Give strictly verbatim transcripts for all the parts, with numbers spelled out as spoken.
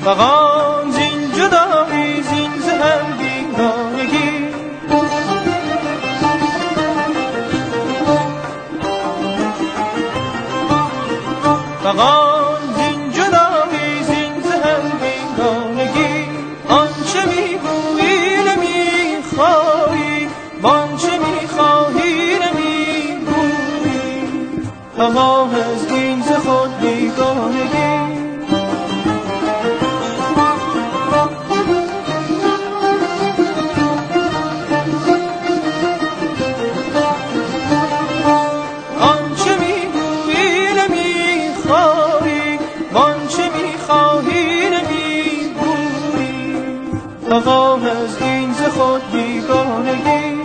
فغان زین جدایی زین زهم بیگانگی فغان زین جدایی زین زهم بیگانگی آنچه میگویی نمیخواهی وانچه میخواهی نمیگویی فغان از این ز خود بیگانگی فغان از این ز خود بیگانگی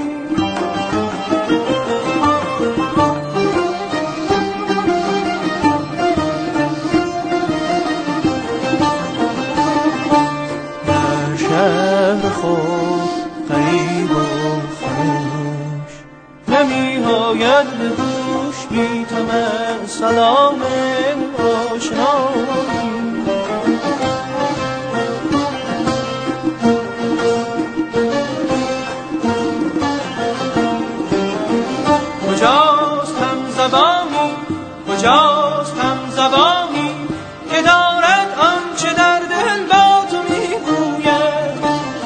در شهر خود غریب و خاموش نمی آید به گوش بی طمع سلام آشنایی کجاست هم زبانی کجاست هم زبانی که دارد آنچه در دل با تو میگوید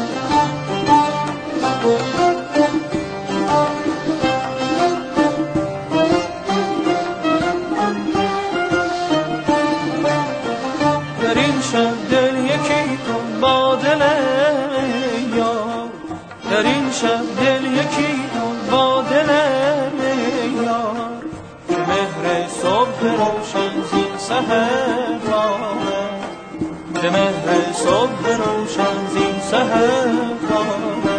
در این شب دل یکی کن با دل یار در این شب دل یکی کن با دل که مهر صبح روشن زین سحر خواهد که مهر صبح روشن زین سحر خواهد